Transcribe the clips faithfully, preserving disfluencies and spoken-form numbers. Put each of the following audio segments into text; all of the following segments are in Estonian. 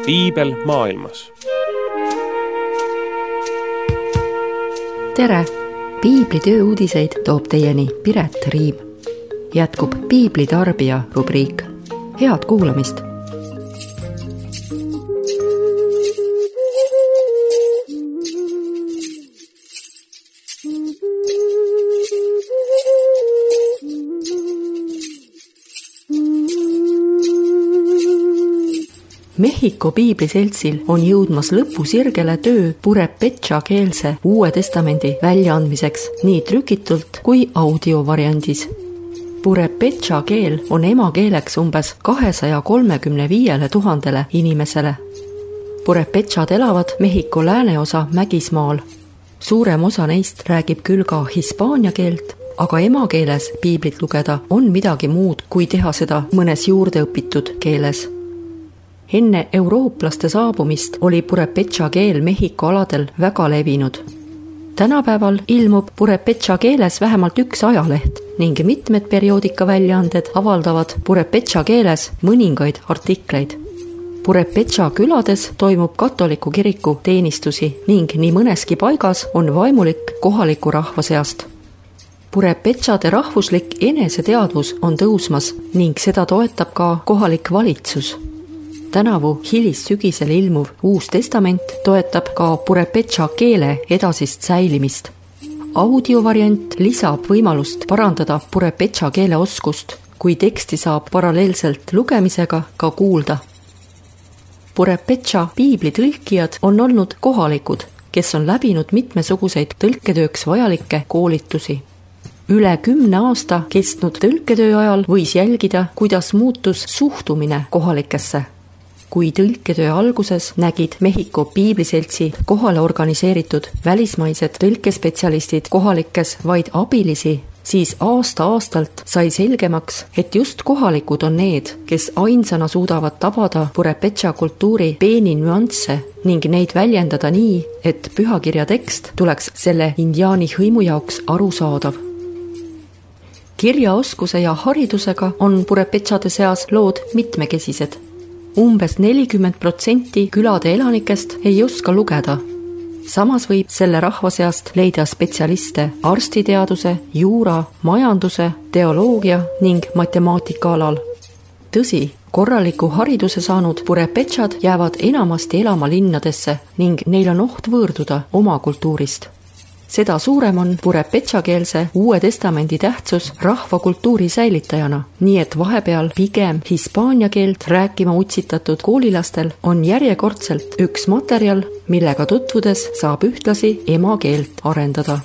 piibel maailmas. Tere! Piibli tööuudiseid toob teieni Piret Riim. Jätkub Piibli tarbija rubriik. Head kuulamist! Mehhiko piibliseltsil on jõudmas lõpusirgele töö purepecha keelse Uue Testamendi väljaandmiseks nii trükitult kui audiovariandis. Purepecha keel on emakeeleks umbes kahesaja kolmekümne viiele tuhandele inimesele. Purepechad elavad Mehhiko lääneosa mägismaal. Suurem osa neist räägib küll ka hispaania keelt, aga emakeeles piiblit lugeda on midagi muud, kui teha seda mõnes juurde õpitud keeles. Enne eurooplaste saabumist oli purepecha keel Mehhiko aladel väga levinud. Tänapäeval ilmub purepecha keeles vähemalt üks ajaleht ning mitmed perioodika väljaanded avaldavad purepecha keeles mõningaid artikleid. Purepecha külades toimub katoliku kiriku teenistusi ning nii mõneski paigas on vaimulik kohaliku rahva seast. Purepechade rahvuslik eneseteadvus on tõusmas ning seda toetab ka kohalik valitsus. Tänavu hilissügisel ilmuv Uus Testament toetab ka purepecha keele edasist säilimist. Audiovariant lisab võimalust parandada purepecha keele oskust, kui teksti saab paralleelselt lugemisega ka kuulda. Purepecha piibli tõlkijad on olnud kohalikud, kes on läbinud mitmesuguseid tõlketööks vajalikke koolitusi. Üle kümne aasta kestnud tõlketöö ajal võis jälgida, kuidas muutus suhtumine kohalikesse. Kui tõlketöö alguses nägid Mehhiko piibliseltsi kohale organiseeritud välismaised tõlkespetsialistid kohalikes vaid abilisi, siis aasta-aastalt sai selgemaks, et just kohalikud on need, kes ainsana suudavad tabada purepecha kultuuri peeni nüansse ning neid väljendada nii, et pühakirja tekst tuleks selle indiaani hõimu jaoks arusaadav. Kirjaoskuse ja haridusega on purepechade seas lood mitmekesised. Umbes nelikümmend protsenti külade elanikest ei oska lugeda. Samas võib selle rahva seast leida spetsialiste arstiteaduse, juura, majanduse, teoloogia ning matemaatika alal. Tõsi, korraliku hariduse saanud purepechad jäävad enamasti elama linnadesse ning neil on oht võõrduda oma kultuurist. Seda suurem on purepechakeelse Uue Testamendi tähtsus rahvakultuuri säilitajana, nii et vahepeal pigem hispaania keelt rääkima utsitatud koolilastel on järjekordselt üks materjal, millega tutvudes saab ühtlasi emakeelt arendada.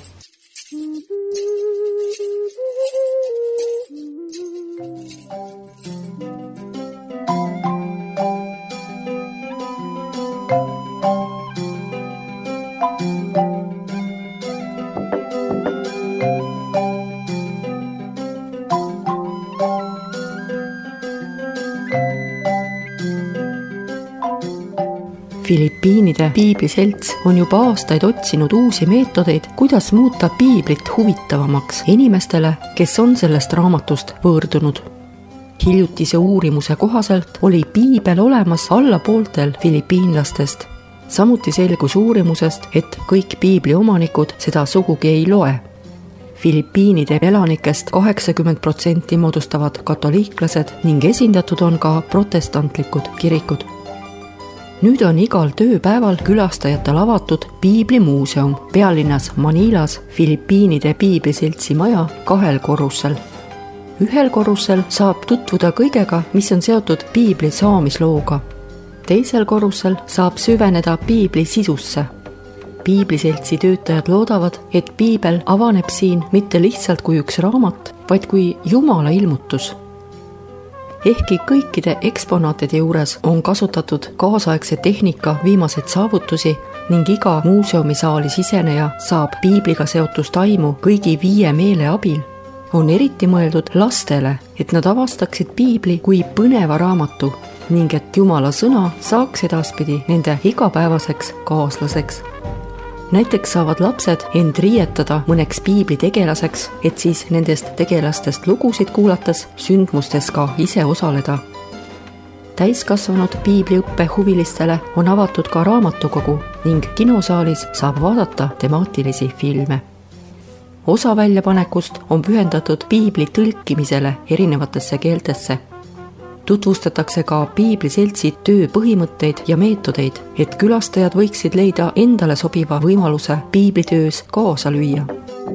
Filipiinide piibliselts on juba aastaid otsinud uusi meetodeid, kuidas muuta piiblit huvitavamaks inimestele, kes on sellest raamatust võõrdunud. Hiljutise uurimuse kohaselt oli piibel olemas alla pooltel filipiinlastest. Samuti selgus uurimusest, et kõik piibli omanikud seda sugugi ei loe. Filipiinide elanikest kaheksakümmend protsenti moodustavad katoliiklased ning esindatud on ka protestantlikud kirikud. Nüüd on igal tööpäeval külastajatel avatud piiblimuuseum pealinnas Manilas Filipiinide piibliseltsi maja kahel korrusel. Ühel korrusel saab tutvuda kõigega, mis on seotud piibli saamislooga. Teisel korrusel saab süveneda piibli sisusse. Piibliseltsi töötajad loodavad, et piibel avaneb siin mitte lihtsalt kui üks raamat, vaid kui Jumala ilmutus. Ehkki kõikide eksponaatide juures on kasutatud kaasaegse tehnika viimaseid saavutusi ning iga muuseumisaali siseneja saab piibliga seotust aimu kõigi viie meele abil, on eriti mõeldud lastele, et nad avastaksid piibli kui põneva raamatu ning et Jumala sõna saaks edaspidi nende igapäevaseks kaaslaseks. Näiteks saavad lapsed end riietada mõneks piibli tegelaseks, et siis nendest tegelastest lugusid kuulates sündmustes ka ise osaleda. täiskasvanud piibliõppe huvilistele on avatud ka raamatukogu ning kinosaalis saab vaadata temaatilisi filme. Osa väljapanekust on pühendatud piibli tõlkimisele erinevatesse keeltesse. Tutvustatakse ka piibliseltsi töö põhimõtteid ja meetodeid, et külastajad võiksid leida endale sobiva võimaluse piiblitöös kaasa lüüa.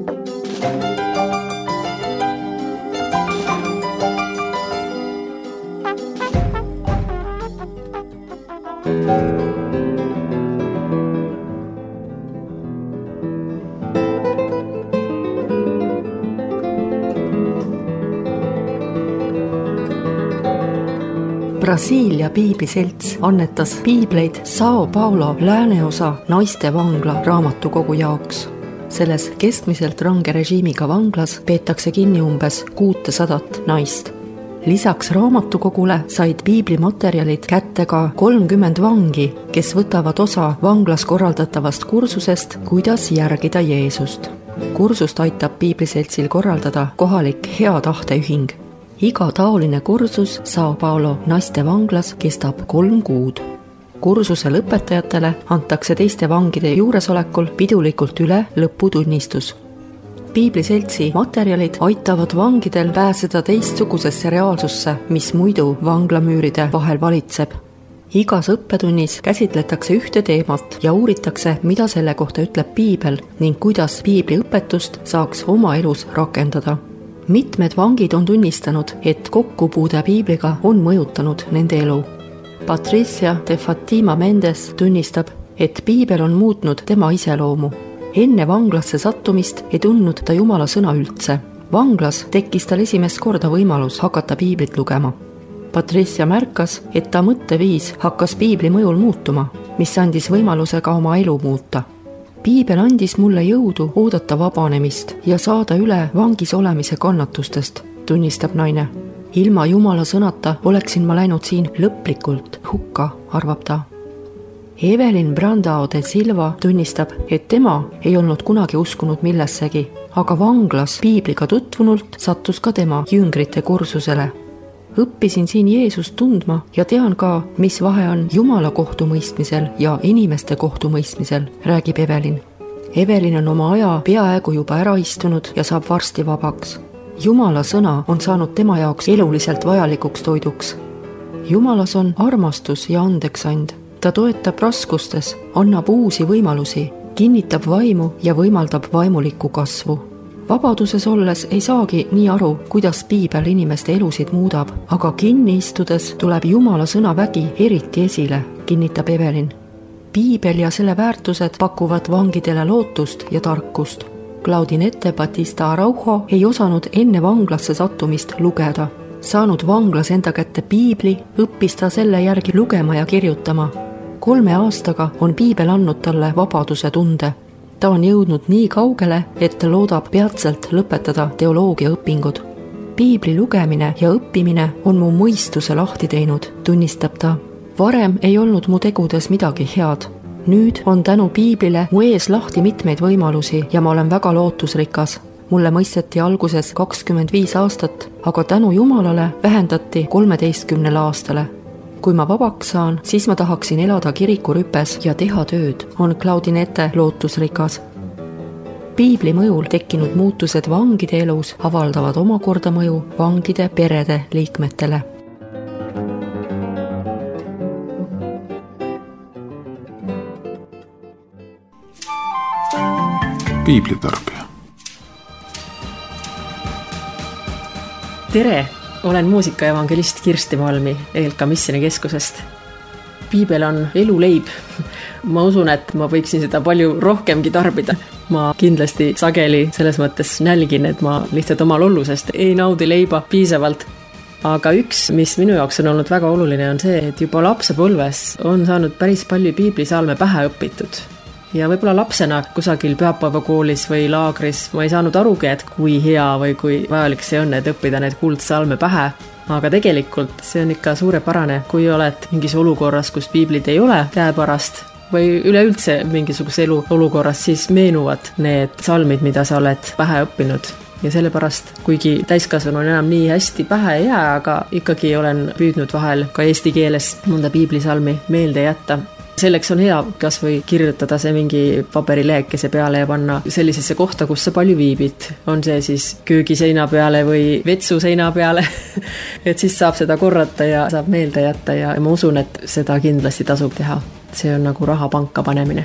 Brasiilia piibliselts annetas piibleid Sao Paulo lääneosa naiste vangla raamatukogu jaoks. Selles keskmiselt range režiimiga vanglas peetakse kinni umbes kuutesadat naist. Lisaks raamatukogule said piiblimaterjalid kätte ka kolmkümmend vangi, kes võtavad osa vanglas korraldatavast kursusest, kuidas järgida Jeesust. Kursust aitab piibliseltsil korraldada kohalik hea tahteühing. Iga taoline kursus Sao Paulo naiste vanglas kestab kolm kuud. Kursuse lõpetajatele antakse teiste vangide juuresolekul pidulikult üle lõputunnistus. Piibliseltsi materjalid aitavad vangidel pääseda teistsugusesse reaalsusse, mis muidu vanglamüüride vahel valitseb. Igas õppetunnis käsitletakse ühte teemat ja uuritakse, mida selle kohta ütleb piibel ning kuidas piibli õpetust saaks oma elus rakendada. Mitmed vangid on tunnistanud, et kokkupuude piibliga on mõjutanud nende elu. Patricia de Fatima Mendes tunnistab, et piibel on muutnud tema iseloomu. Enne vanglasse sattumist ei tundnud ta Jumala sõna üldse. Vanglas tekkis tal esimest korda võimalus hakata piiblit lugema. Patricia märkas, et ta mõtteviis hakkas piibli mõjul muutuma, mis andis võimaluse ka oma elu muuta. Piibel andis mulle jõudu oodata vabanemist ja saada üle vangis olemise kannatustest, tunnistab naine. Ilma Jumala sõnata oleksin ma läinud siin lõplikult hukka, arvab ta. Evelyn Brandao de Silva tunnistab, et tema ei olnud kunagi uskunud millessegi, aga vanglas piibliga tutvunult sattus ka tema jüngrite kursusele. Õppisin siin Jeesust tundma ja tean ka, mis vahe on Jumala kohtumõistmisel ja inimeste kohtumõistmisel, räägib Evelyn. Evelyn on oma aja peaaegu juba ära istunud ja saab varsti vabaks. Jumala sõna on saanud tema jaoks eluliselt vajalikuks toiduks. Jumalas on armastus ja andeksand. Ta toetab raskustes, annab uusi võimalusi, kinnitab vaimu ja võimaldab vaimulikku kasvu. Vabaduses olles ei saagi nii aru, kuidas piibel inimeste elusid muudab, aga kinni istudes tuleb Jumala sõna vägi eriti esile, kinnitab Evelyn. Piibel ja selle väärtused pakuvad vangidele lootust ja tarkust. Claudinette Batista Araujo ei osanud enne vanglasse sattumist lugeda. Saanud vanglas enda kätte piibli, õppis ta selle järgi lugema ja kirjutama. Kolme aastaga on piibel andnud talle vabaduse tunde. Ta on jõudnud nii kaugele, et ta loodab peatselt lõpetada teoloogia õpingud. Piibli lugemine ja õppimine on mu mõistuse lahti teinud, tunnistab ta. Varem ei olnud mu tegudes midagi head. Nüüd on tänu piiblile mu ees lahti mitmeid võimalusi ja ma olen väga lootusrikas. Mulle mõisteti alguses kakskümmend viis aastat, aga tänu Jumalale vähendati kolmeteistkümnele aastale. Kui ma vabaks saan, siis ma tahaksin elada kirikurüpes ja teha tööd, on Claudinette lootusrikas. Piibli mõjul tekkinud muutused vangide elus avaldavad omakorda mõju vangide perede liikmetele. Piiblitarbija. Tere! Olen muusikaevangelist Kirsti Malmi E L K Missioni keskusest. Piibel on eluleib. Ma usun, et ma võiksin seda palju rohkemgi tarbida. Ma kindlasti sageli selles mõttes nälgin, et ma lihtsalt oma lollusest ei naudi leiba piisavalt. Aga üks, mis minu jaoks on olnud väga oluline, on see, et juba lapsepõlves on saanud päris palju piiblisalme pähe õpitud. Ja võib-olla lapsena kusagil pühapäevakoolis või laagris ma ei saanud arugi, et kui hea või kui vajalik see on, et õppida need kuldsalme pähe. Aga tegelikult see on ikka suurepärane, kui oled mingis olukorras, kus piiblid ei ole käepärast või üleüldse mingisuguse elu olukorras, siis meenuvad need salmid, mida sa oled pähe õppinud. ja sellepärast, kuigi täiskasvanu enam nii hästi pähe ei jää, aga ikkagi olen püüdnud vahel ka eesti keeles mõnda piiblisalmi meelde jätta. Selleks on hea kas või kirjutada see mingi paberilehekese peale ja panna sellisesse kohta, kus sa palju viibid. On see siis köögiseina peale või vetsuseina peale, et siis saab seda korrata ja saab meelde jätta ja ma usun, et seda kindlasti tasub teha. See on nagu raha panka panemine.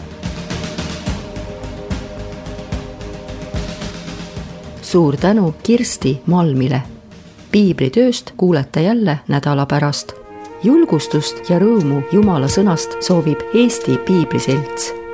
Suur tänu Kirsti Malmile. Piiblitööst kuulete jälle nädala pärast. Julgustust ja rõõmu Jumala sõnast soovib Eesti Piibliselts.